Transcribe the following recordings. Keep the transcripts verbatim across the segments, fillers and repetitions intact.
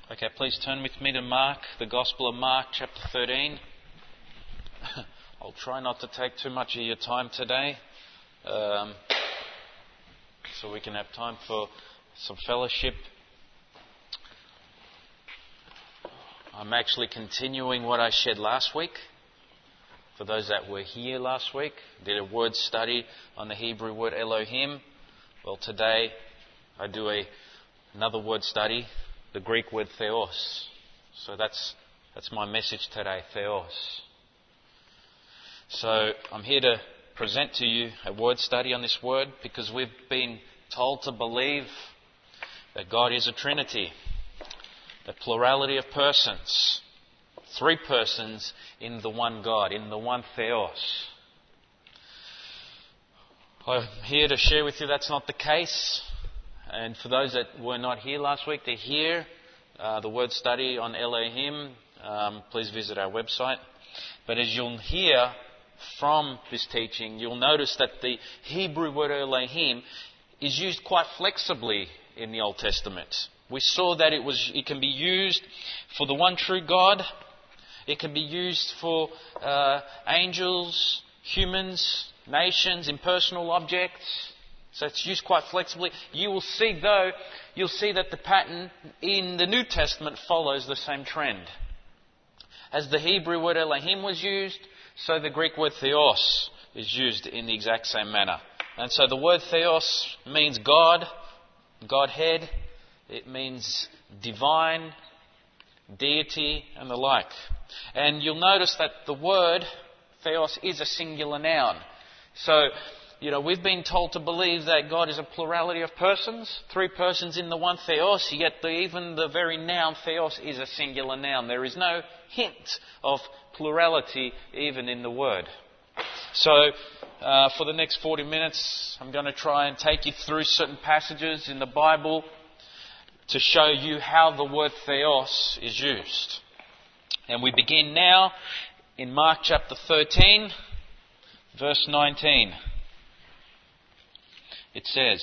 Okay, please turn with me to Mark, the Gospel of Mark, chapter thirteen. I'll try not to take too much of your time today, um, so we can have time for some fellowship. I'm actually continuing what I shared last week. For those that were here last week, did a word study on the Hebrew word Elohim. Well, today I do a another word study, the Greek word theos. So that's that's my message today, theos. So I'm here to present to you a word study on this word because we've been told to believe that God is a Trinity, the plurality of persons, three persons in the one God, in the one theos. I'm here to share with you that's not the case. And for those that were not here last week to hear uh, the word study on Elohim, um, please visit our website. But as you'll hear from this teaching, you'll notice that the Hebrew word Elohim is used quite flexibly in the Old Testament. We saw that it was it can be used for the one true God. It can be used for uh, angels, humans, nations, impersonal objects. So it's used quite flexibly. You will see, though, you'll see that the pattern in the New Testament follows the same trend. As the Hebrew word Elohim was used, so the Greek word theos is used in the exact same manner. And so the word theos means God, Godhead. It means divine, deity, and the like. And you'll notice that the word theos is a singular noun. So, you know, we've been told to believe that God is a plurality of persons, three persons in the one theos, yet the, even the very noun theos is a singular noun. There is no hint of plurality even in the word. So, uh, for the next forty minutes, I'm going to try and take you through certain passages in the Bible to show you how the word theos is used. And we begin now in Mark chapter thirteen, verse nineteen. It says,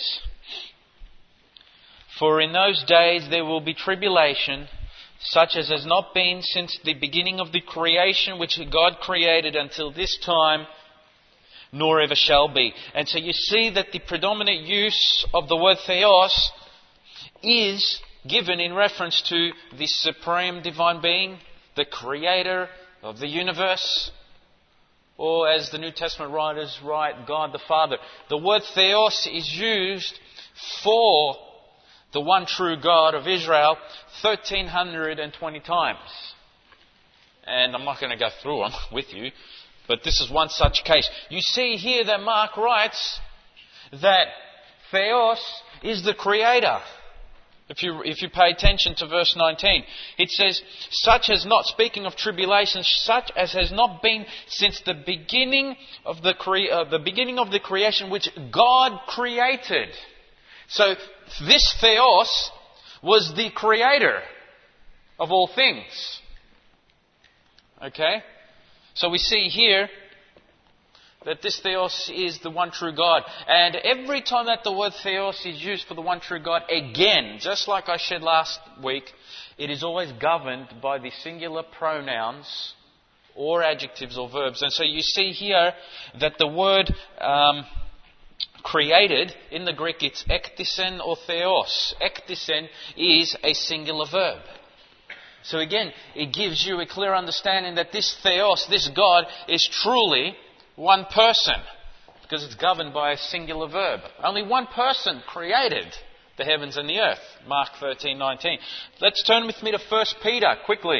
"For in those days there will be tribulation, such as has not been since the beginning of the creation which God created until this time, nor ever shall be." And so you see that the predominant use of the word theos is given in reference to the supreme divine being, the creator of the universe, or as the New Testament writers write, God the Father. The word theos is used for the one true God of Israel one thousand three hundred twenty times. And I'm not going to go through them with you, but this is one such case. You see here that Mark writes that theos is the creator. If you if you pay attention to verse nineteen, it says, "Such as not," speaking of tribulations, "such as has not been since the beginning of the cre- uh, the beginning of the creation which God created." So this theos was the creator of all things. Okay, so we see here that this theos is the one true God. And every time that the word theos is used for the one true God, again, just like I shared last week, it is always governed by the singular pronouns or adjectives or verbs. And so you see here that the word um, created, in the Greek it's ektisen or theos. Ektisen is a singular verb. So again, it gives you a clear understanding that this theos, this God, is truly one person, because it's governed by a singular verb. Only one person created the heavens and the earth. Mark thirteen nineteen. Let's turn with me to First Peter quickly.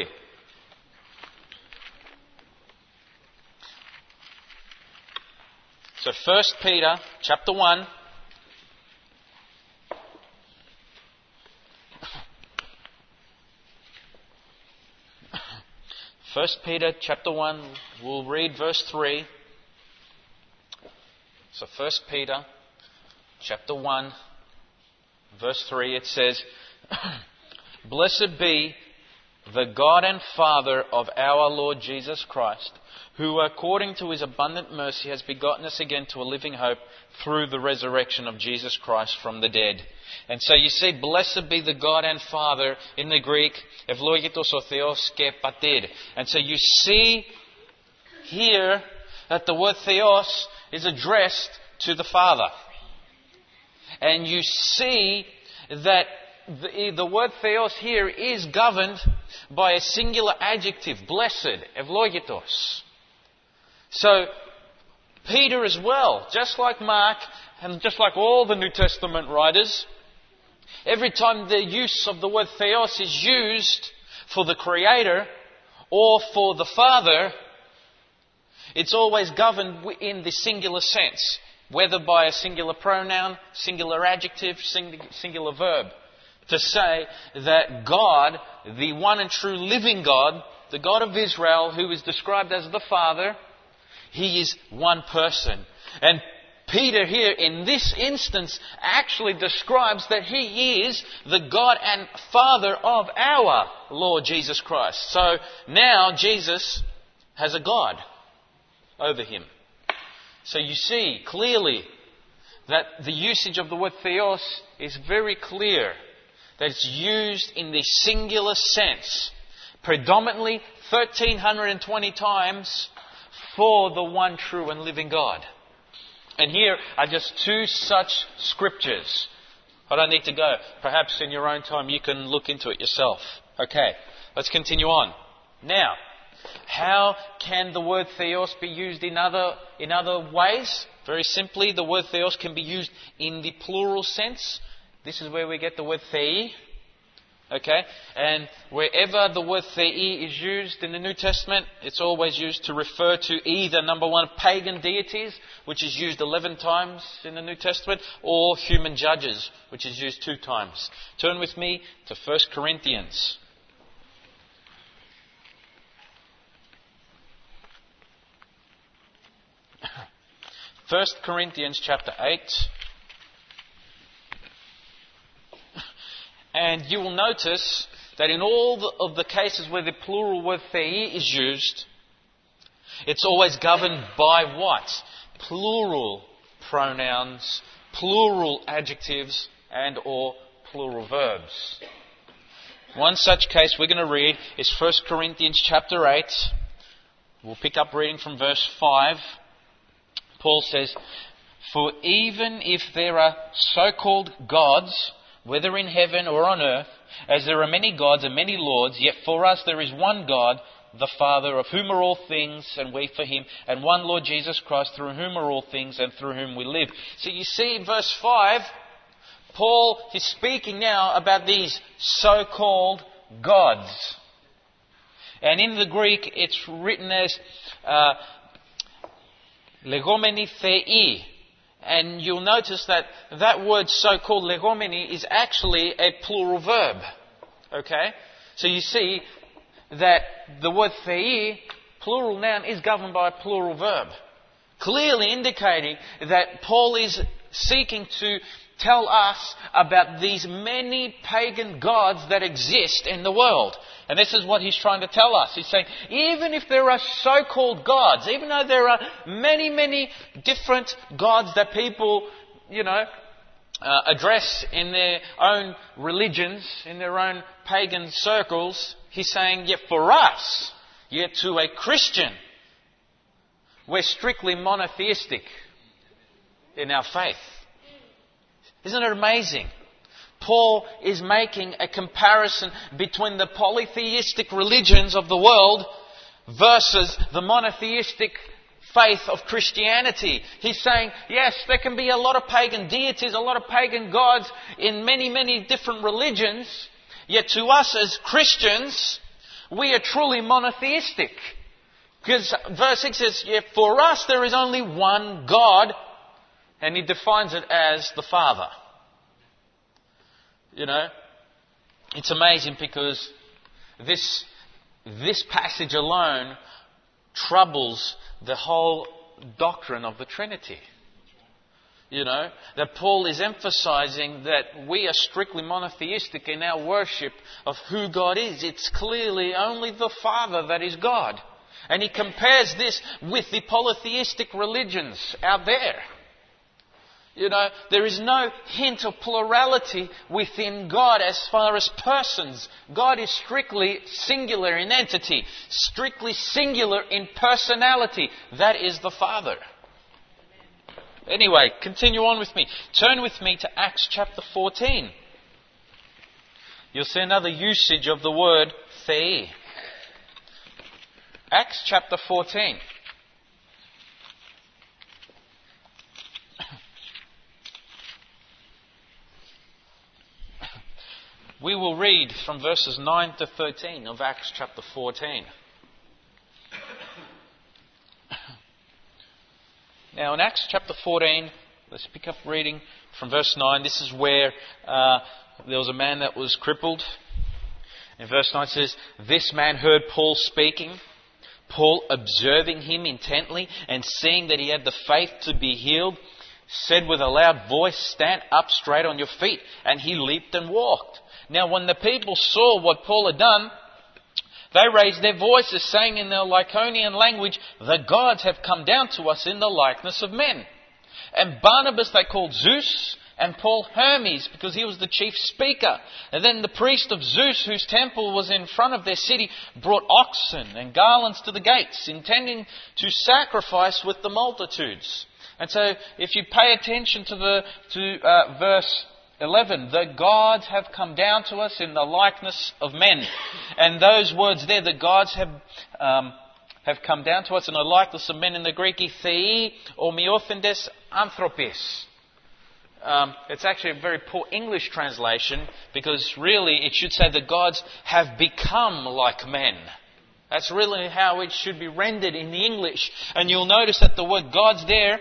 So First Peter chapter one. First Peter chapter one, we'll read verse three. So First Peter chapter one, verse three, it says, "Blessed be the God and Father of our Lord Jesus Christ, who according to His abundant mercy has begotten us again to a living hope through the resurrection of Jesus Christ from the dead. And so you see, blessed be the God and Father in the Greek, Eυλόγητος ο Θεός και Πατήρ. And so you see here that the word Theos is addressed to the Father. And you see that the, the word Theos here is governed by a singular adjective, blessed, Eυλόγητος. So, Peter as well, just like Mark, and just like all the New Testament writers, every time the use of the word Theos is used for the Creator or for the Father, it's always governed in the singular sense, whether by a singular pronoun, singular adjective, singular verb, to say that God, the one and true living God, the God of Israel, who is described as the Father, He is one person. And Peter here in this instance actually describes that He is the God and Father of our Lord Jesus Christ. So now Jesus has a God over Him. So you see clearly that the usage of the word Theos is very clear. That it's used in the singular sense. Predominantly one thousand three hundred twenty times for the one true and living God. And here are just two such scriptures. I don't need to go. Perhaps in your own time you can look into it yourself. Okay, let's continue on. Now, how can the word Theos be used in other, in other ways? Very simply, the word Theos can be used in the plural sense. This is where we get the word Thei. Okay? And wherever the word Thei is used in the New Testament, it's always used to refer to either, number one, pagan deities, which is used eleven times in the New Testament, or human judges, which is used two times. Turn with me to First Corinthians. First Corinthians chapter eight. And you will notice that in all the, of the cases where the plural word Thei is used, it's always governed by what? Plural pronouns, plural adjectives, and or plural verbs. One such case we're going to read is First Corinthians chapter eight. We'll pick up reading from verse five. Paul says, "For even if there are so-called gods, whether in heaven or on earth, as there are many gods and many lords, yet for us there is one God, the Father, of whom are all things, and we for Him, and one Lord Jesus Christ, through whom are all things, and through whom we live." So you see in verse five, Paul is speaking now about these so-called gods. And in the Greek, it's written as uh, legomeni Thei. And you'll notice that that word so-called legomeni is actually a plural verb. Okay? So you see that the word Thei, plural noun, is governed by a plural verb. Clearly indicating that Paul is seeking to tell us about these many pagan gods that exist in the world. And this is what he's trying to tell us. He's saying, even if there are so-called gods, even though there are many, many different gods that people, you know, uh, address in their own religions, in their own pagan circles, he's saying, yet for us, yet to a Christian, we're strictly monotheistic in our faith. Isn't it amazing? Paul is making a comparison between the polytheistic religions of the world versus the monotheistic faith of Christianity. He's saying, yes, there can be a lot of pagan deities, a lot of pagan gods in many, many different religions, yet to us as Christians, we are truly monotheistic. Because verse six says, yeah, for us there is only one God, and he defines it as the Father. You know, it's amazing because this, this passage alone troubles the whole doctrine of the Trinity. You know, that Paul is emphasizing that we are strictly monotheistic in our worship of who God is. It's clearly only the Father that is God. And he compares this with the polytheistic religions out there. You know, there is no hint of plurality within God as far as persons. God is strictly singular in entity, strictly singular in personality. That is the Father. Anyway, continue on with me. Turn with me to Acts chapter fourteen. You'll see another usage of the word theē. Acts chapter fourteen. We will read from verses nine to thirteen of Acts chapter fourteen. Now in Acts chapter fourteen, let's pick up reading from verse nine. This is where uh, there was a man that was crippled. In verse nine it says, "This man heard Paul speaking. Paul, observing him intently and seeing that he had the faith to be healed, said with a loud voice, 'Stand up straight on your feet.' And he leaped and walked. Now when the people saw what Paul had done, they raised their voices, saying in their Lycaonian language, 'The gods have come down to us in the likeness of men.' And Barnabas they called Zeus, and Paul Hermes, because he was the chief speaker. And then the priest of Zeus, whose temple was in front of their city, brought oxen and garlands to the gates, intending to sacrifice with the multitudes." And so, if you pay attention to the to uh, verse eleven, "The gods have come down to us in the likeness of men," and those words there, "the gods have um, have come down to us in the likeness of men," in the Greek, theē or myothendes anthropis. Um, it's actually a very poor English translation, because really it should say the gods have become like men. That's really how it should be rendered in the English. And you'll notice that the word gods there,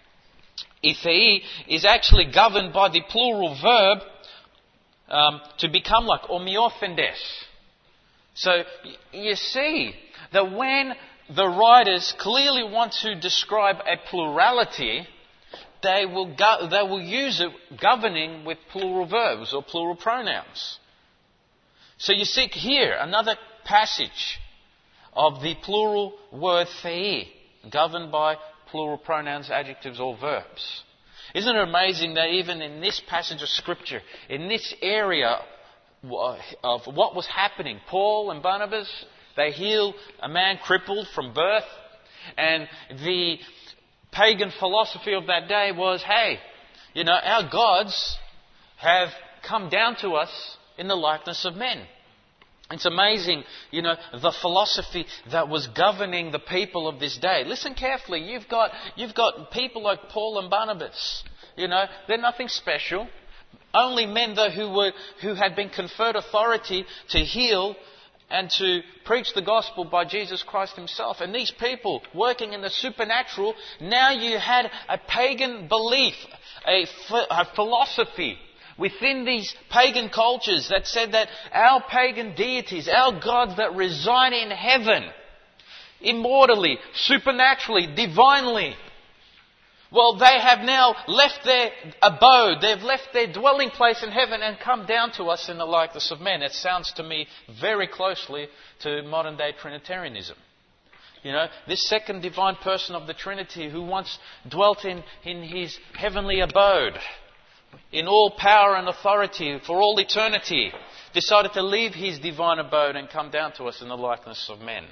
theē, is actually governed by the plural verb um, to become like, or myothendes. So you see that when the writers clearly want to describe a plurality, they will go, they will use it governing with plural verbs or plural pronouns. So you see here another passage of the plural word theē, governed by plural pronouns, adjectives or verbs. Isn't it amazing that even in this passage of Scripture, in this area of what was happening, Paul and Barnabas, they heal a man crippled from birth, and the pagan philosophy of that day was, hey, you know, our gods have come down to us in the likeness of men. It's amazing, you know, the philosophy that was governing the people of this day. Listen carefully. You've got, you've got people like Paul and Barnabas. You know, they're nothing special. Only men, though, who were, who had been conferred authority to heal and to preach the gospel by Jesus Christ himself. And these people working in the supernatural, now you had a pagan belief, a, a philosophy within these pagan cultures that said that our pagan deities, our gods that reside in heaven, immortally, supernaturally, divinely, well, they have now left their abode, they've left their dwelling place in heaven and come down to us in the likeness of men. It sounds to me very closely to modern day Trinitarianism. You know, this second divine person of the Trinity who once dwelt in, in his heavenly abode, in all power and authority for all eternity, decided to leave his divine abode and come down to us in the likeness of men.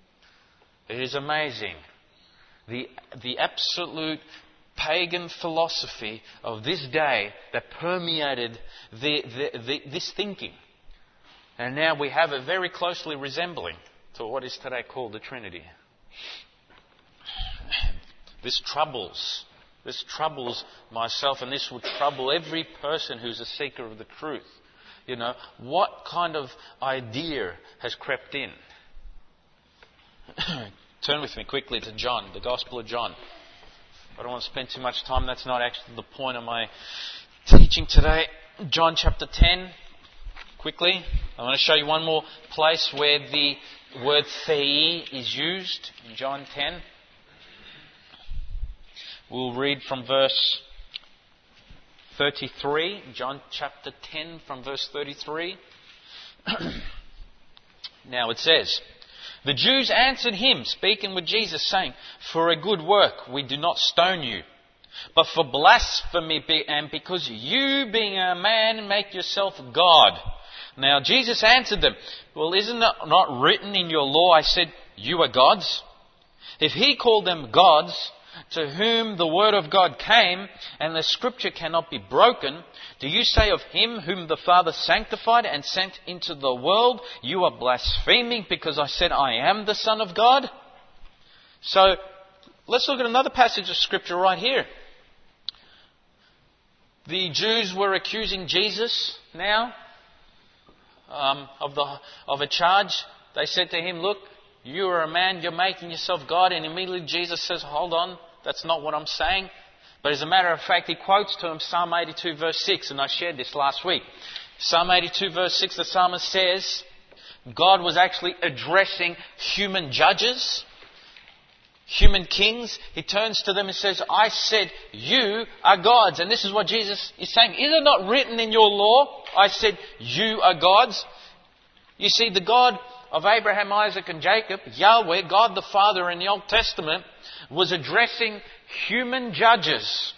It is amazing. The, the absolute pagan philosophy of this day that permeated the, the, the, this thinking. And now we have it very closely resembling to what is today called the Trinity. This troubles, this troubles myself, and this will trouble every person who's a seeker of the truth. You know, what kind of idea has crept in? Turn with me quickly to John, the Gospel of John. I don't want to spend too much time. That's not actually the point of my teaching today. John chapter ten. Quickly, I want to show you one more place where the word theē is used. In John ten. We'll read from verse thirty-three, John chapter ten from verse thirty-three. Now it says, "The Jews answered him," speaking with Jesus, saying, "For a good work we do not stone you, but for blasphemy, and because you, being a man, make yourself God." Now Jesus answered them, "Well, isn't it not written in your law, I said, you are gods?" If he called them gods, to whom the word of God came, and the scripture cannot be broken, do you say of him whom the Father sanctified and sent into the world, you are blaspheming because I said I am the Son of God? So, let's look at another passage of scripture right here. The Jews were accusing Jesus now um, of the of a charge. They said to him, "Look, you are a man, you're making yourself God." And immediately Jesus says, "Hold on, that's not what I'm saying." But as a matter of fact, he quotes to him Psalm eighty-two verse six, and I shared this last week. Psalm eighty-two verse six, the psalmist says, God was actually addressing human judges, human kings. He turns to them and says, "I said, you are gods." And this is what Jesus is saying. Is it not written in your law, I said, you are gods? You see, the God of Abraham, Isaac and Jacob, Yahweh, God the Father in the Old Testament, was addressing human judges,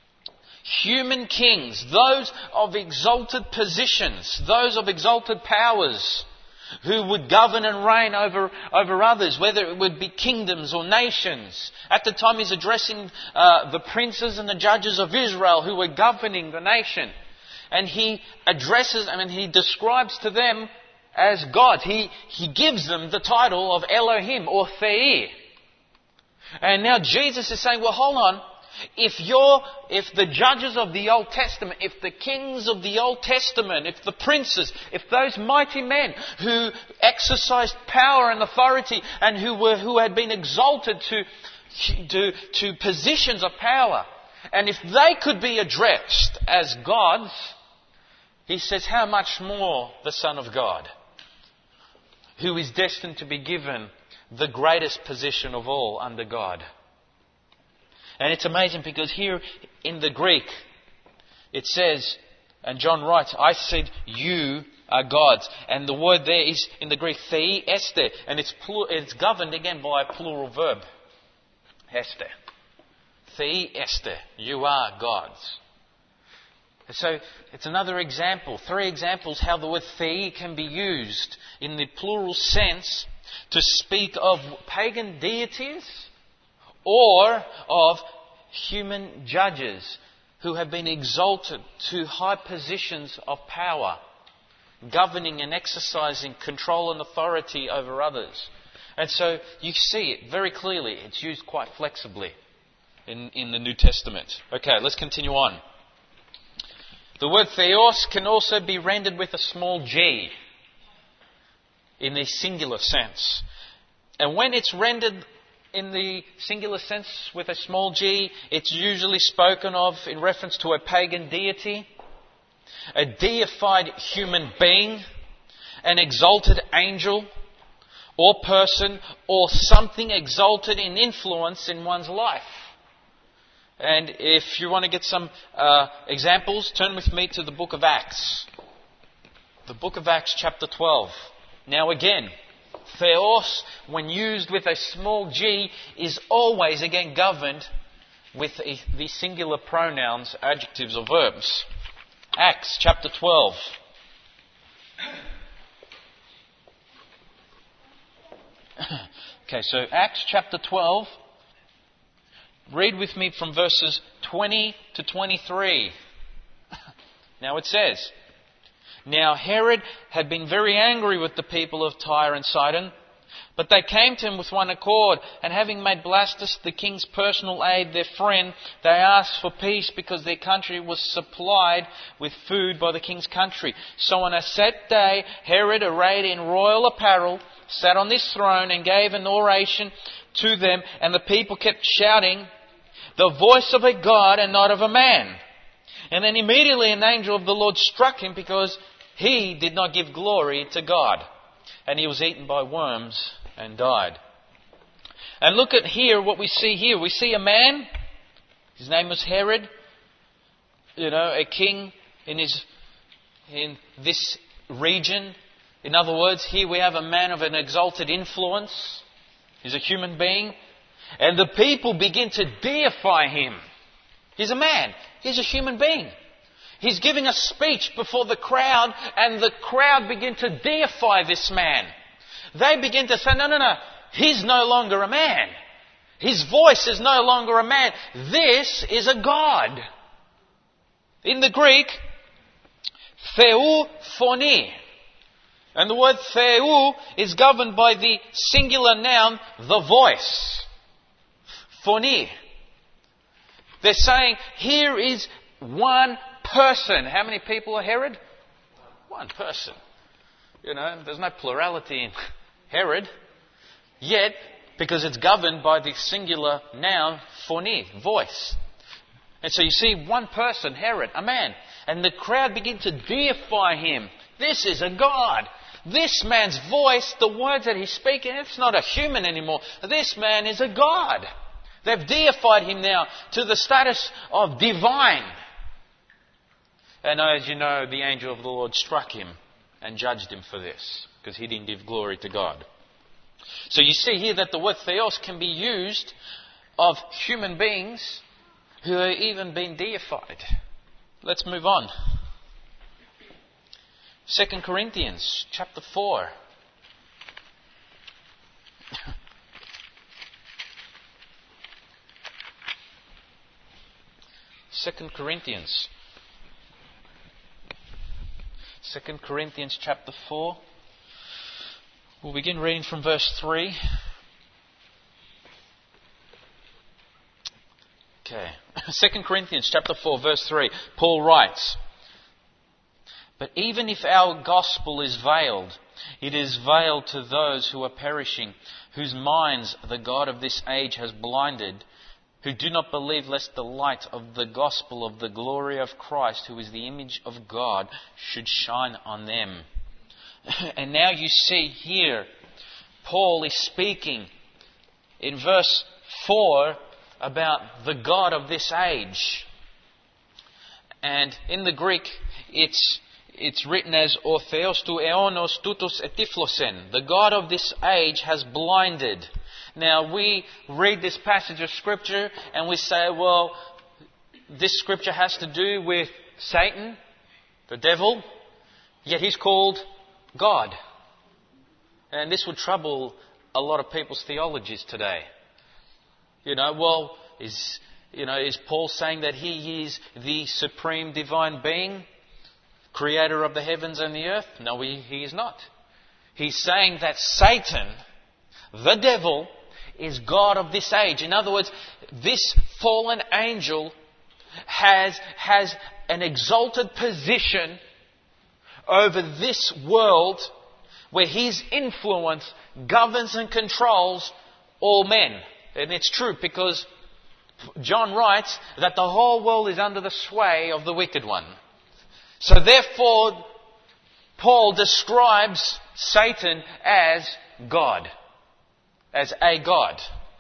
human kings, those of exalted positions, those of exalted powers, who would govern and reign over, over others, whether it would be kingdoms or nations. At the time he's addressing uh, the princes and the judges of Israel who were governing the nation. And he addresses, I mean, he describes to them as God. He, he gives them the title of Elohim or Their. And now Jesus is saying, well, hold on. If you're, if the judges of the Old Testament, if the kings of the Old Testament, if the princes, if those mighty men who exercised power and authority and who were, who had been exalted to, to, to positions of power, and if they could be addressed as gods, he says, how much more the Son of God, who is destined to be given the greatest position of all under God. And it's amazing because here in the Greek, it says, and John writes, I said, you are gods. And the word there is in the Greek, thei este. And it's, plur- it's governed again by a plural verb. Este. Thei este. You are gods. So it's another example, three examples how the word thei can be used in the plural sense to speak of pagan deities or of human judges who have been exalted to high positions of power, governing and exercising control and authority over others. And so you see it very clearly. It's used quite flexibly in, in the New Testament. Okay, let's continue on. The word theos can also be rendered with a small g in the singular sense. And when it's rendered in the singular sense with a small g, it's usually spoken of in reference to a pagan deity, a deified human being, an exalted angel or person, or something exalted in influence in one's life. And if you want to get some uh, examples, turn with me to the book of Acts. The book of Acts chapter twelve. Now again, theos, when used with a small g, is always again governed with a, the singular pronouns, adjectives or verbs. Acts chapter twelve. Okay, so Acts chapter twelve. Read with me from verses twenty to twenty-three. Now it says, Now Herod had been very angry with the people of Tyre and Sidon, but they came to him with one accord, and having made Blastus the king's personal aide their friend, they asked for peace because their country was supplied with food by the king's country. So on a set day, Herod, arrayed in royal apparel, sat on this throne and gave an oration to them, and the people kept shouting, the voice of a God and not of a man. And then immediately an angel of the Lord struck him because he did not give glory to God. And he was eaten by worms and died. And look at here what we see here. We see a man, his name was Herod, you know, a king in his in this region. In other words, here we have a man of an exalted influence. He's a human being. And the people begin to deify him. He's a man. He's a human being. He's giving a speech before the crowd, and the crowd begin to deify this man. They begin to say, no, no, no, he's no longer a man. His voice is no longer a man. This is a god. In the Greek, theou phoni. And the word theou is governed by the singular noun, the voice. Phoni. They're saying, here is one person. How many people are Herod? One person. You know, there's no plurality in Herod. Yet, because it's governed by the singular noun, phoni, voice. And so you see one person, Herod, a man. And the crowd begin to deify him. This is a god. This man's voice, the words that he's speaking, it's not a human anymore. This man is a god. They've deified him now to the status of divine. And as you know, the angel of the Lord struck him and judged him for this, because he didn't give glory to God. So you see here that the word theos can be used of human beings who are even being deified. Let's move on. Second Corinthians chapter four. Second Corinthians. Second Corinthians chapter four. We'll begin reading from verse three. Okay. Second Corinthians chapter four, verse three. Paul writes, "But even if our gospel is veiled, it is veiled to those who are perishing, whose minds the God of this age has blinded, who do not believe lest the light of the gospel of the glory of Christ, who is the image of God, should shine on them." And now you see here, Paul is speaking in verse four about the God of this age. And in the Greek, it's it's written as "O Theos tou eonos toutos etiflosen." The God of this age has blinded. Now we read this passage of Scripture and we say, well, this Scripture has to do with Satan, the devil, yet he's called God. And this would trouble a lot of people's theologies today. You know, well, is you know, is Paul saying that he is the supreme divine being, creator of the heavens and the earth? No, he, he is not. He's saying that Satan, the devil, is God of this age. In other words, this fallen angel has, has an exalted position over this world where his influence governs and controls all men. And it's true because John writes that the whole world is under the sway of the wicked one. So therefore, Paul describes Satan as God, as a God.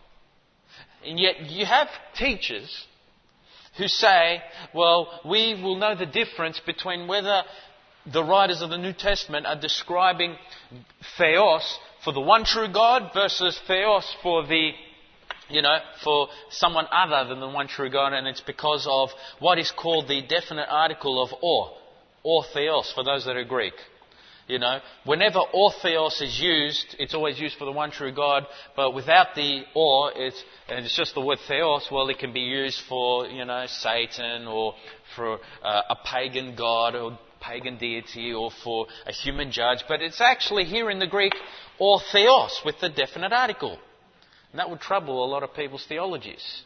And yet you have teachers who say, well, we will know the difference between whether the writers of the New Testament are describing Theos for the one true God versus Theos for the, you know, for someone other than the one true God, and it's because of what is called the definite article of or, or Theos for those that are Greek. You know, whenever or Theos is used, it's always used for the one true God, but without the or, it's, and it's just the word Theos, well, it can be used for, you know, Satan or for uh, a pagan god or pagan deity or for a human judge, but it's actually here in the Greek or Theos with the definite article. And that would trouble a lot of people's theologies.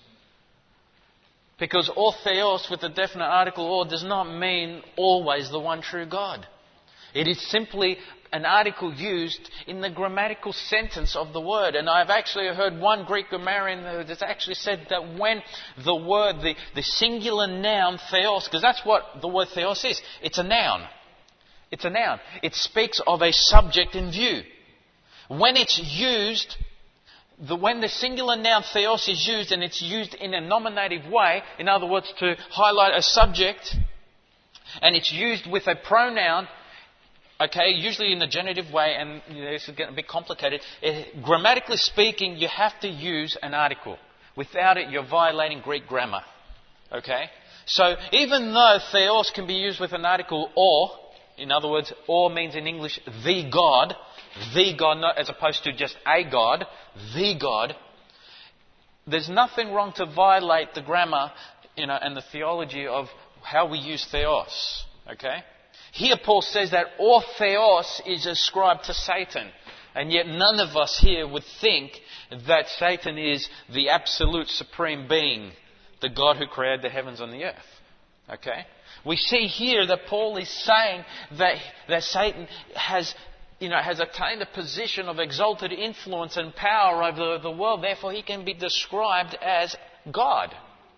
Because or Theos with the definite article or does not mean always the one true God. It is simply an article used in the grammatical sentence of the word. And I've actually heard one Greek grammarian that has actually said that when the word, the, the singular noun theos, because that's what the word theos is. It's a noun. It's a noun. It speaks of a subject in view. When it's used the, when the singular noun theos is used and it's used in a nominative way, in other words, to highlight a subject, and it's used with a pronoun, okay, usually in the genitive way, and you know, this is getting a bit complicated. It, grammatically speaking, you have to use an article. Without it, you're violating Greek grammar. Okay? So even though theos can be used with an article or, in other words, or means in English the God, the God, not as opposed to just a God, the God, there's nothing wrong to violate the grammar, you know, and the theology of how we use theos. Okay? Here Paul says that or theos is ascribed to Satan. And yet none of us here would think that Satan is the absolute supreme being, the God who created the heavens and the earth. Okay? We see here that Paul is saying that, that Satan has, you know, has attained a position of exalted influence and power over the world. Therefore, he can be described as God.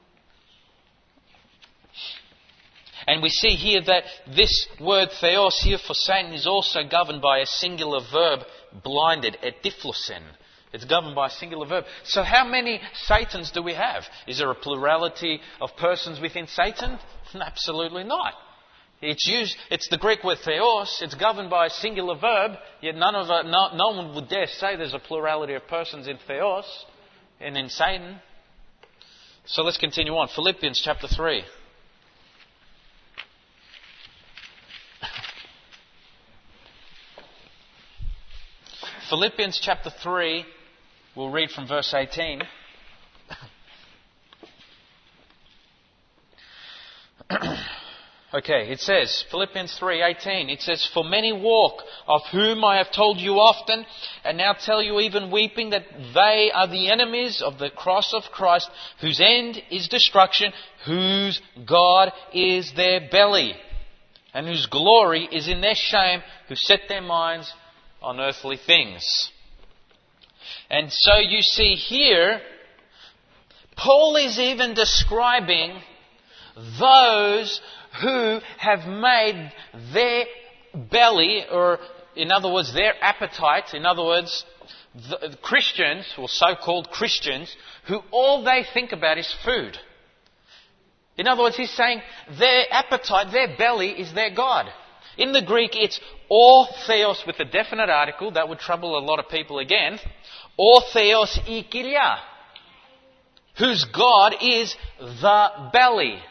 And we see here that this word theos here for Satan is also governed by a singular verb, blinded, etiflusen. It's governed by a singular verb. So how many Satans do we have? Is there a plurality of persons within Satan? Absolutely not. It's used. It's the Greek word theos. It's governed by a singular verb. Yet none of it, no, no one would dare say there's a plurality of persons in theos and in Satan. So let's continue on. Philippians chapter three. Philippians chapter three, we'll read from verse eighteen. Okay, it says, Philippians three eighteen, it says, "For many walk, of whom I have told you often, and now tell you even weeping, that they are the enemies of the cross of Christ, whose end is destruction, whose God is their belly, and whose glory is in their shame, who set their minds on earthly things." And so you see here, Paul is even describing those who have made their belly, or in other words, their appetite, in other words, the Christians, or so-called Christians, who all they think about is food. In other words, he's saying their appetite, their belly is their God. In the Greek, it's or theos with a definite article. That would trouble a lot of people again. Or theos I kilia, whose God is the belly.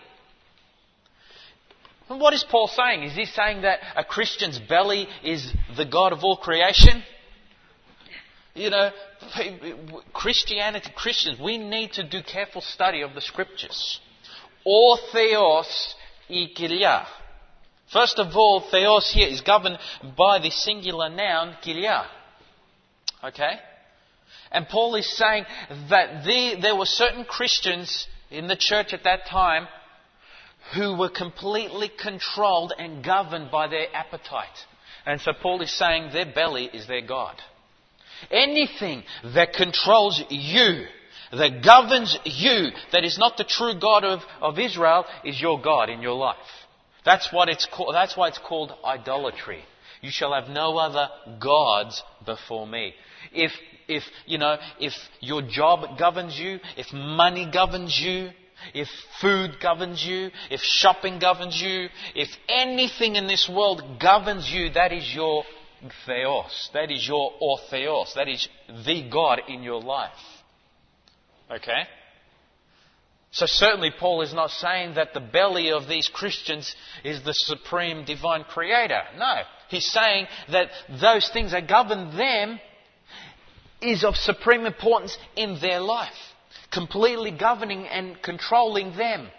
And what is Paul saying? Is he saying that a Christian's belly is the God of all creation? You know, Christianity, Christians, we need to do careful study of the Scriptures. Or theos I kilia. First of all, theos here is governed by the singular noun kilia. Okay? And Paul is saying that the, there were certain Christians in the church at that time who were completely controlled and governed by their appetite. And so Paul is saying their belly is their God. Anything that controls you, that governs you, that is not the true God of, of Israel, is your God in your life. That's what it's called. That's why it's called idolatry. You shall have no other gods before me. If, if, you know, if your job governs you, if money governs you, if food governs you, if shopping governs you, if anything in this world governs you, that is your theos. That is your ortheos. That is the God in your life. Okay? So certainly Paul is not saying that the belly of these Christians is the supreme divine creator. No. He's saying that those things that govern them is of supreme importance in their life. Completely governing and controlling them.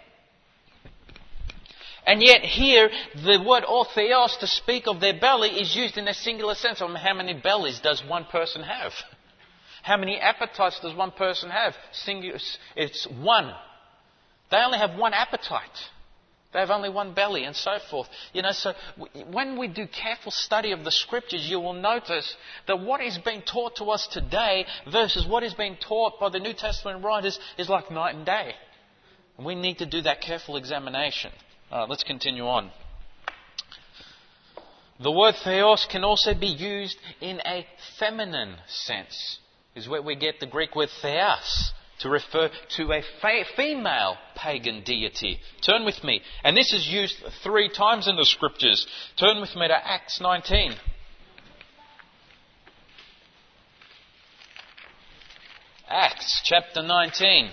And yet here, the word ortheos, to speak of their belly, is used in a singular sense. I mean, how many bellies does one person have? How many appetites does one person have? Singular, it's one. They only have one appetite. They have only one belly, and so forth. You know, so when we do careful study of the Scriptures, you will notice that what is being taught to us today versus what is being taught by the New Testament writers is like night and day. And we need to do that careful examination. All right, let's continue on. The word theos can also be used in a feminine sense. is where we get the Greek word theos, to refer to a fa- female pagan deity. Turn with me. And this is used three times in the Scriptures. Turn with me to Acts nineteen. Acts chapter nineteen.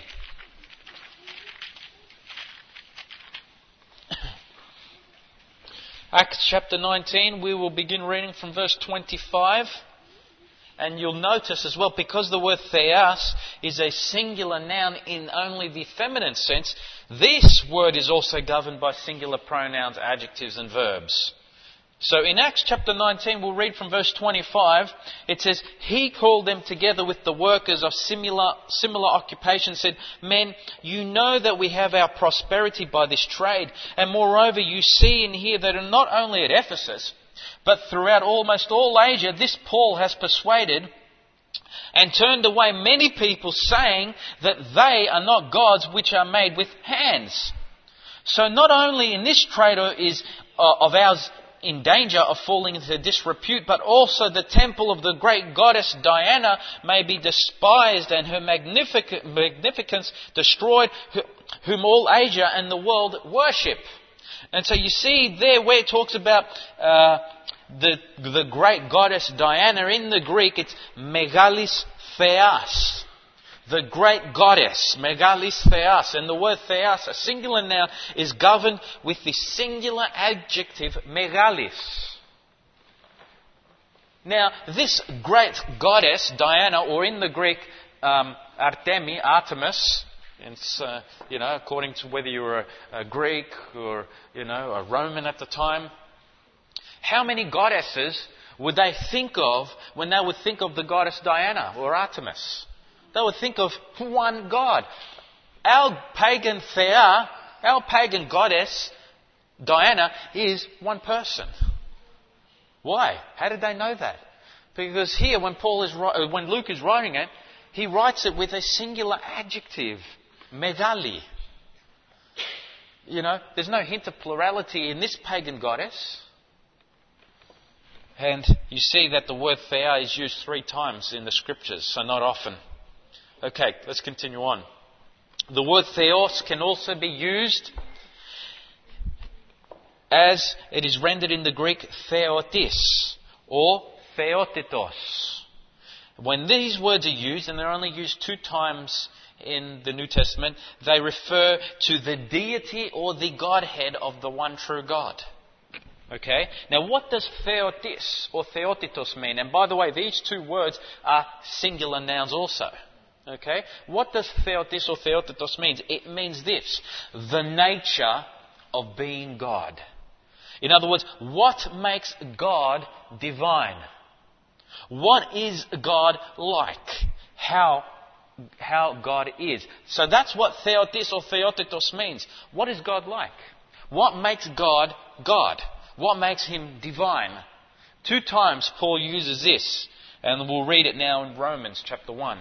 Acts chapter nineteen, we will begin reading from verse twenty-five. And you'll notice as well, because the word theos is a singular noun in only the feminine sense, this word is also governed by singular pronouns, adjectives and verbs. So in Acts chapter nineteen, we'll read from verse twenty-five. It says, "He called them together with the workers of similar, similar occupations, said, 'Men, you know that we have our prosperity by this trade. And moreover, you see and hear that not only at Ephesus, but throughout almost all Asia, this Paul has persuaded and turned away many people, saying that they are not gods which are made with hands.' So not only in this trade is uh, of ours in danger of falling into disrepute, but also the temple of the great goddess Diana may be despised and her magnific- magnificence destroyed, whom all Asia and the world worship." And so you see there where it talks about uh, the the great goddess Diana, in the Greek it's Megalis Theos. The great goddess, Megalis Theos. And the word Theos, a singular noun, is governed with the singular adjective Megalis. Now, this great goddess, Diana, or in the Greek, um, Artemi, Artemis, it's, uh, you know, according to whether you were a, a Greek or, you know, a Roman at the time, how many goddesses would they think of when they would think of the goddess Diana or Artemis? They would think of one god. Our pagan Thea, our pagan goddess, Diana, is one person. Why? How did they know that? Because here, when Paul is, when Luke is writing it, he writes it with a singular adjective, megali. You know, there's no hint of plurality in this pagan goddess. And you see that the word Thea is used three times in the Scriptures, so not often. Okay, let's continue on. The word theos can also be used as it is rendered in the Greek theotis or theotitos. When these words are used, and they're only used two times in the New Testament, they refer to the deity or the Godhead of the one true God. Okay? Now what does theotis or theotitos mean? And by the way, these two words are singular nouns also. Okay? What does theotis or theotitos mean? It means this: the nature of being God. In other words, what makes God divine? What is God like? How, how God is. So that's what theotis or theotitos means. What is God like? What makes God God? What makes Him divine? Two times Paul uses this, and we'll read it now in Romans chapter one.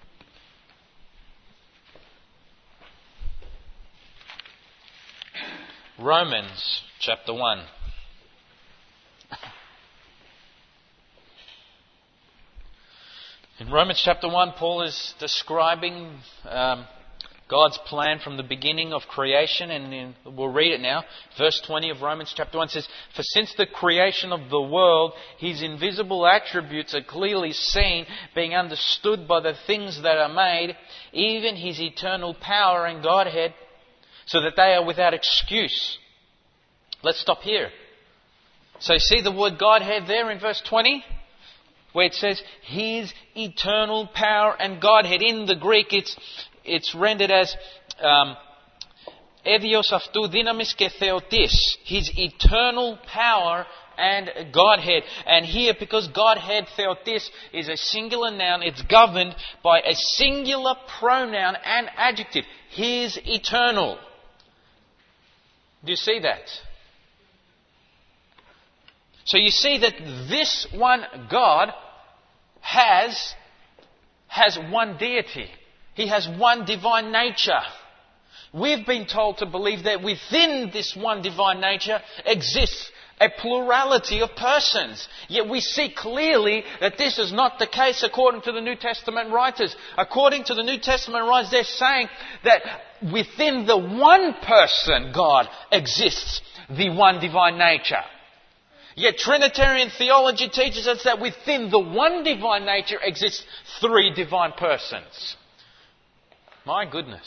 Romans chapter one. In Romans chapter one, Paul is describing um, God's plan from the beginning of creation, and in, we'll read it now. Verse twenty of Romans chapter one says, "For since the creation of the world, His invisible attributes are clearly seen, being understood by the things that are made, even His eternal power and Godhead, so that they are without excuse." Let's stop here. So you see the word Godhead there in verse twenty? Where it says His eternal power and Godhead. In the Greek it's it's rendered as um, Evios aftou dynamis ke theotis. His eternal power and Godhead. And here, because Godhead, theotis, is a singular noun, it's governed by a singular pronoun and adjective. His eternal. Do you see that? So you see that this one God has, has one deity. He has one divine nature. We've been told to believe that within this one divine nature exists a plurality of persons. Yet we see clearly that this is not the case according to the New Testament writers. According to the New Testament writers, they're saying that within the one person, God, exists the one divine nature. Yet Trinitarian theology teaches us that within the one divine nature exists three divine persons. My goodness.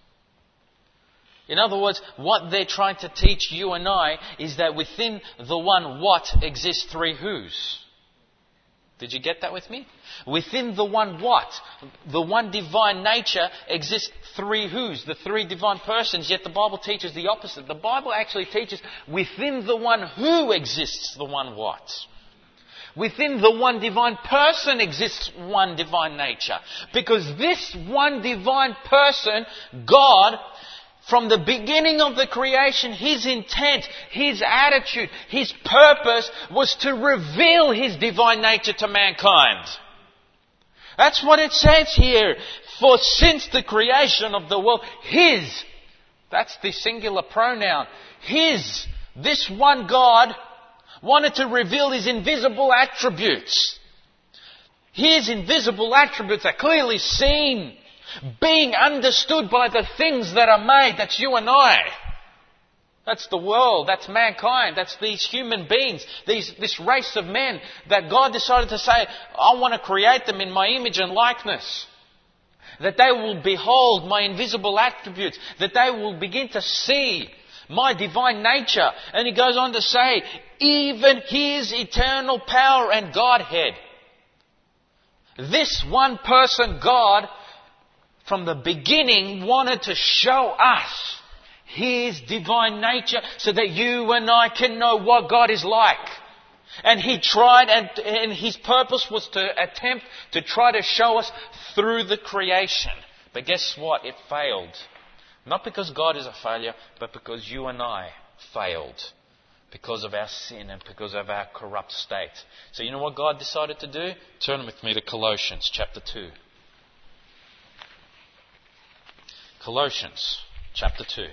In other words, what they're trying to teach you and I is that within the one what exists three whos. Did you get that with me? Within the one what, the one divine nature exists three whos, the three divine persons, yet the Bible teaches the opposite. The Bible actually teaches within the one who exists the one what. Within the one divine person exists one divine nature. Because this one divine person, God, from the beginning of the creation, His intent, His attitude, His purpose was to reveal His divine nature to mankind. That's what it says here. For since the creation of the world, His, that's the singular pronoun, His, this one God, wanted to reveal His invisible attributes. His invisible attributes are clearly seen, being understood by the things that are made. That's you and I. That's the world. That's mankind. That's these human beings. These, this race of men that God decided to say, I want to create them in my image and likeness. That they will behold my invisible attributes. That they will begin to see my divine nature. And He goes on to say, even His eternal power and Godhead. This one person, God, from the beginning wanted to show us His divine nature so that you and I can know what God is like. And He tried, and, and His purpose was to attempt to try to show us through the creation. But guess what? It failed. Not because God is a failure, but because you and I failed. Because of our sin and because of our corrupt state. So you know what God decided to do? Turn with me to Colossians chapter two. Colossians chapter two.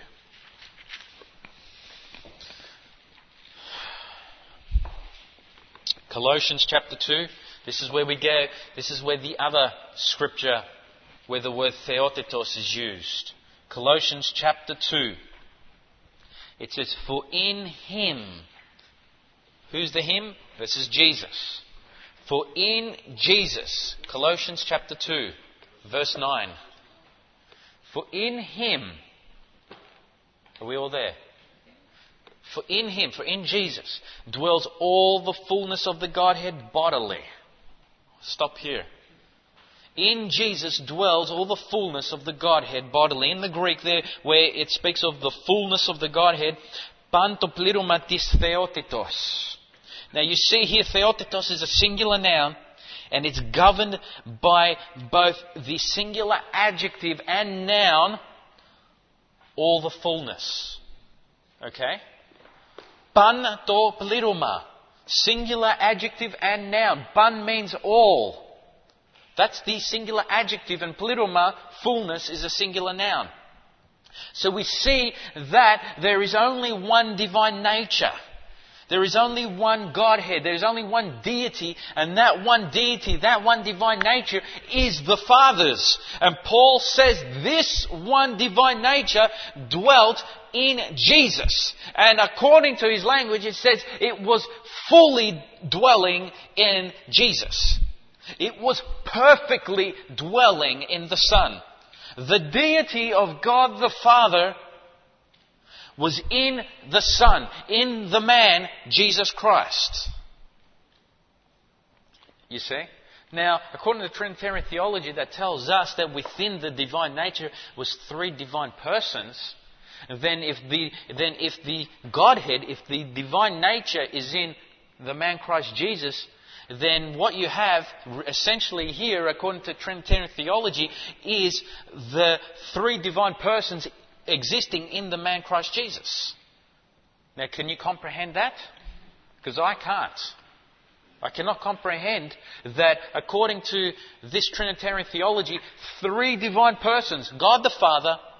Colossians chapter two. This is where we go. This is where the other scripture where the word theotetos is used. Colossians chapter two. It says, for in Him. Who's the Him? This is Jesus. For in Jesus. Colossians chapter two, verse nine. For in Him, are we all there? For in Him, for in Jesus, dwells all the fullness of the Godhead bodily. Stop here. In Jesus dwells all the fullness of the Godhead bodily. In the Greek there, where it speaks of the fullness of the Godhead, pantoplerumatis theotetos. Now you see here, theotetos is a singular noun, and it's governed by both the singular adjective and noun, all the fullness. Okay? Pan to pleroma. Singular adjective and noun. Pan means all. That's the singular adjective, and pleroma, fullness, is a singular noun. So we see that there is only one divine nature. There is only one Godhead. There is only one deity. And that one deity, that one divine nature is the Father's. And Paul says this one divine nature dwelt in Jesus. And according to his language, it says it was fully dwelling in Jesus. It was perfectly dwelling in the Son. The deity of God the Father was in the Son, in the man, Jesus Christ. You see? Now, according to Trinitarian theology, that tells us that within the divine nature was three divine persons. Then if the, then if the Godhead, if the divine nature is in the man Christ Jesus, then what you have essentially here, according to Trinitarian theology, is the three divine persons existing in the man Christ Jesus. Now, can you comprehend that? Because I can't. I cannot comprehend that according to this Trinitarian theology, three divine persons, God the Father,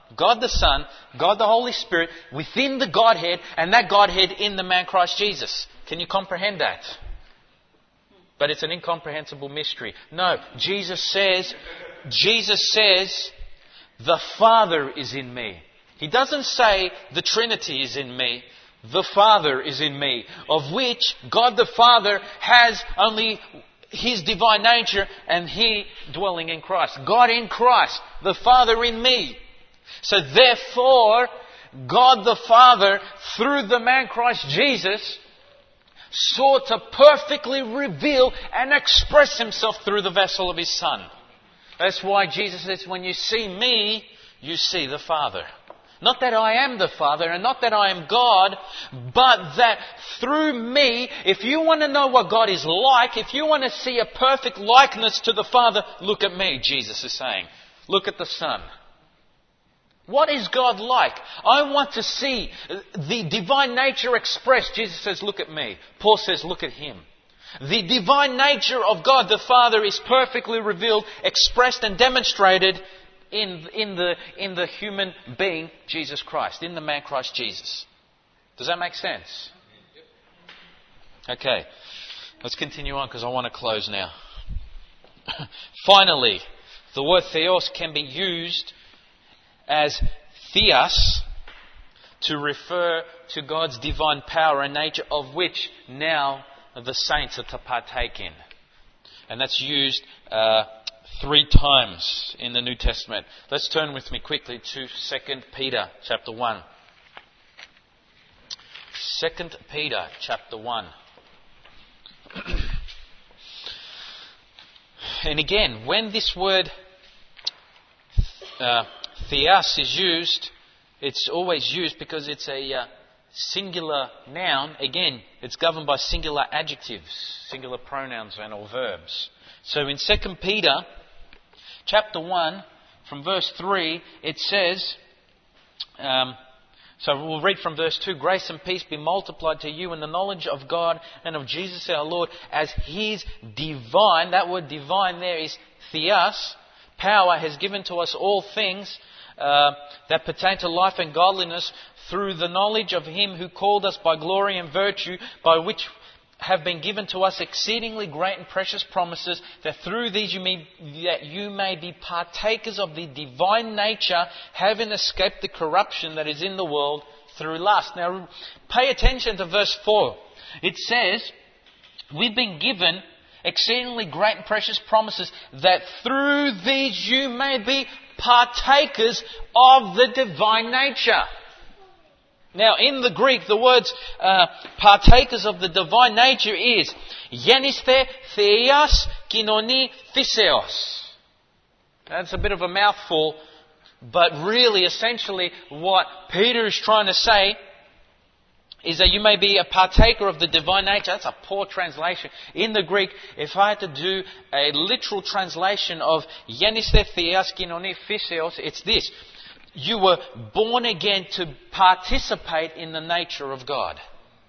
God the Son, God the Holy Spirit, within the Godhead, and that Godhead in the man Christ Jesus. Can you comprehend that? But it's an incomprehensible mystery. No, Jesus says, Jesus says, the Father is in me. He doesn't say the Trinity is in me. The Father is in me, of which God the Father has only His divine nature and He dwelling in Christ. God in Christ, the Father in me. So therefore, God the Father, through the man Christ Jesus, sought to perfectly reveal and express Himself through the vessel of His Son. That's why Jesus says, when you see me, you see the Father. Not that I am the Father and not that I am God, but that through me, if you want to know what God is like, if you want to see a perfect likeness to the Father, look at me, Jesus is saying. Look at the Son. What is God like? I want to see the divine nature expressed. Jesus says, look at me. Paul says, look at Him. The divine nature of God the Father is perfectly revealed, expressed and demonstrated in, in, the, in the human being, Jesus Christ, in the man Christ Jesus. Does that make sense? Okay, let's continue on because I want to close now. Finally, the word theos can be used as theos to refer to God's divine power and nature, of which now the saints are to partake in. And that's used uh, three times in the New Testament. Let's turn with me quickly to Second Peter chapter one. Second Peter chapter one. And again, when this word uh, theos is used, it's always used because it's a uh, singular noun. Again, it's governed by singular adjectives, singular pronouns and or verbs. So in Second Peter chapter one, from verse three, it says, um, so we'll read from verse two, grace and peace be multiplied to you in the knowledge of God and of Jesus our Lord, as His divine, that word divine there is theos, power has given to us all things uh, that pertain to life and godliness, through the knowledge of Him who called us by glory and virtue, by which have been given to us exceedingly great and precious promises, that through these you may, that you may be partakers of the divine nature, having escaped the corruption that is in the world through lust. Now, pay attention to verse four. It says, we've been given exceedingly great and precious promises, that through these you may be partakers of the divine nature. Now, in the Greek, the words uh, partakers of the divine nature is geniste theos kinoni physeos. That's a bit of a mouthful, but really, essentially, what Peter is trying to say is that you may be a partaker of the divine nature. That's a poor translation. In the Greek, if I had to do a literal translation of geniste theos kinoni physeos, it's this. You were born again to participate in the nature of God.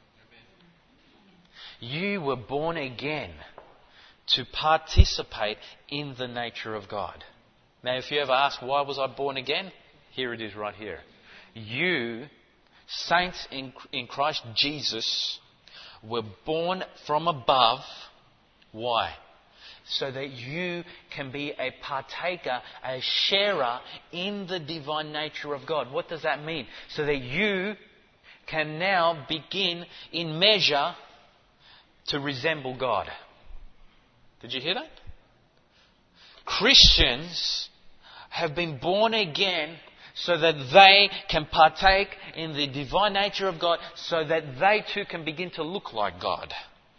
You were born again to participate in the nature of God. Now, if you ever ask, why was I born again? Here it is right here. You, saints in, in Christ Jesus, were born from above. Why? So that you can be a partaker, a sharer in the divine nature of God. What does that mean? So that you can now begin in measure to resemble God. Did you hear that? Christians have been born again so that they can partake in the divine nature of God, so that they too can begin to look like God.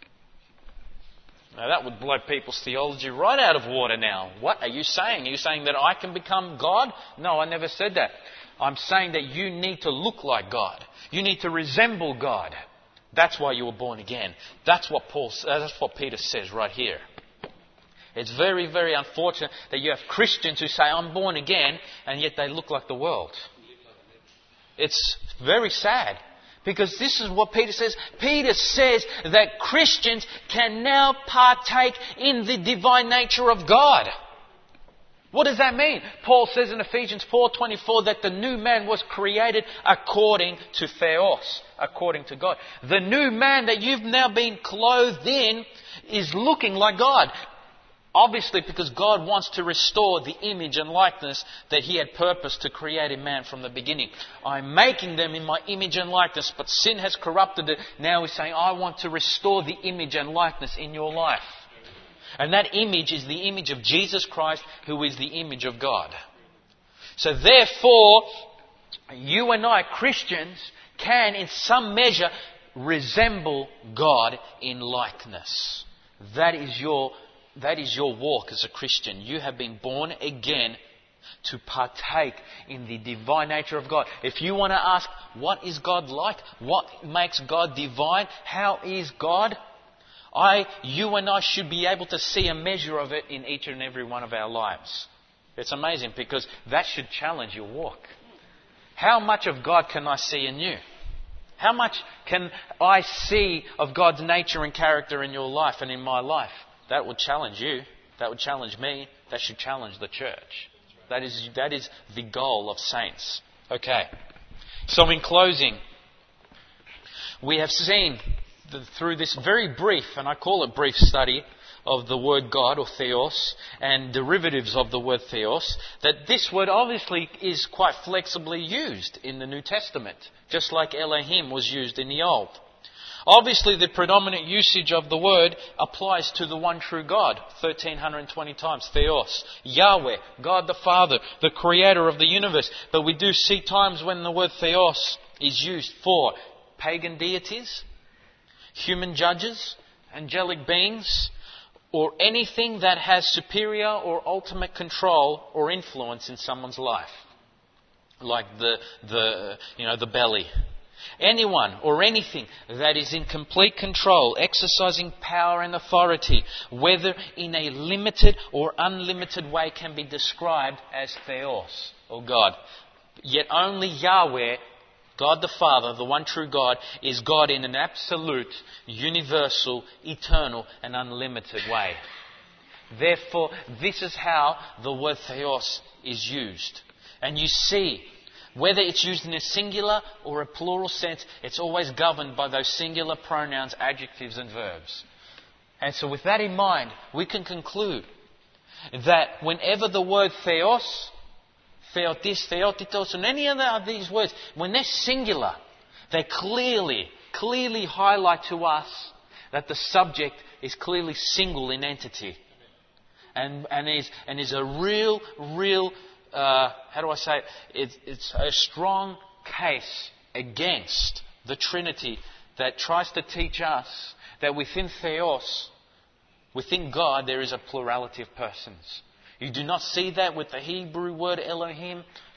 Now that would blow people's theology right out of water now. What are you saying? Are you saying that I can become God? No, I never said that. I'm saying that you need to look like God. You need to resemble God. That's why you were born again. That's what Paul, that's what Peter says right here. It's very, very unfortunate that you have Christians who say, I'm born again, and yet they look like the world. It's very sad. Because this is what Peter says. Peter says that Christians can now partake in the divine nature of God. What does that mean? Paul says in Ephesians four twenty-four that the new man was created according to theos, according to God. The new man that you've now been clothed in is looking like God. Obviously, because God wants to restore the image and likeness that He had purposed to create in man from the beginning. I'm making them in my image and likeness, but sin has corrupted it. Now He's saying, I want to restore the image and likeness in your life. And that image is the image of Jesus Christ, who is the image of God. So therefore, you and I, Christians, can in some measure resemble God in likeness. That is your That is your walk as a Christian. You have been born again to partake in the divine nature of God. If you want to ask, what is God like? What makes God divine? How is God? I, you and I should be able to see a measure of it in each and every one of our lives. It's amazing because that should challenge your walk. How much of God can I see in you? How much can I see of God's nature and character in your life and in my life? That would challenge you. That would challenge me. That should challenge the church. That is, that is the goal of saints. Okay. So in closing, we have seen that through this very brief, and I call it brief study, of the word God or theos and derivatives of the word theos, that this word obviously is quite flexibly used in the New Testament, just like Elohim was used in the Old. Obviously, the predominant usage of the word applies to the one true God, one thousand three hundred twenty times, theos. Yahweh, God the Father, the creator of the universe. But we do see times when the word theos is used for pagan deities, human judges, angelic beings, or anything that has superior or ultimate control or influence in someone's life. Like the, the, you know, the belly. Anyone or anything that is in complete control, exercising power and authority, whether in a limited or unlimited way, can be described as theos, or God. Yet only Yahweh, God the Father, the one true God, is God in an absolute, universal, eternal and unlimited way. Therefore, this is how the word theos is used. And you see, whether it's used in a singular or a plural sense, it's always governed by those singular pronouns, adjectives and verbs. And so with that in mind, we can conclude that whenever the word theos, theotis, theotitos, and any other of these words, when they're singular, they clearly, clearly highlight to us that the subject is clearly single in entity. And, and, is, and is a real, real... Uh, how do I say it? It's, it's a strong case against the Trinity that tries to teach us that within theos, within God, there is a plurality of persons. You do not see that with the Hebrew word Elohim.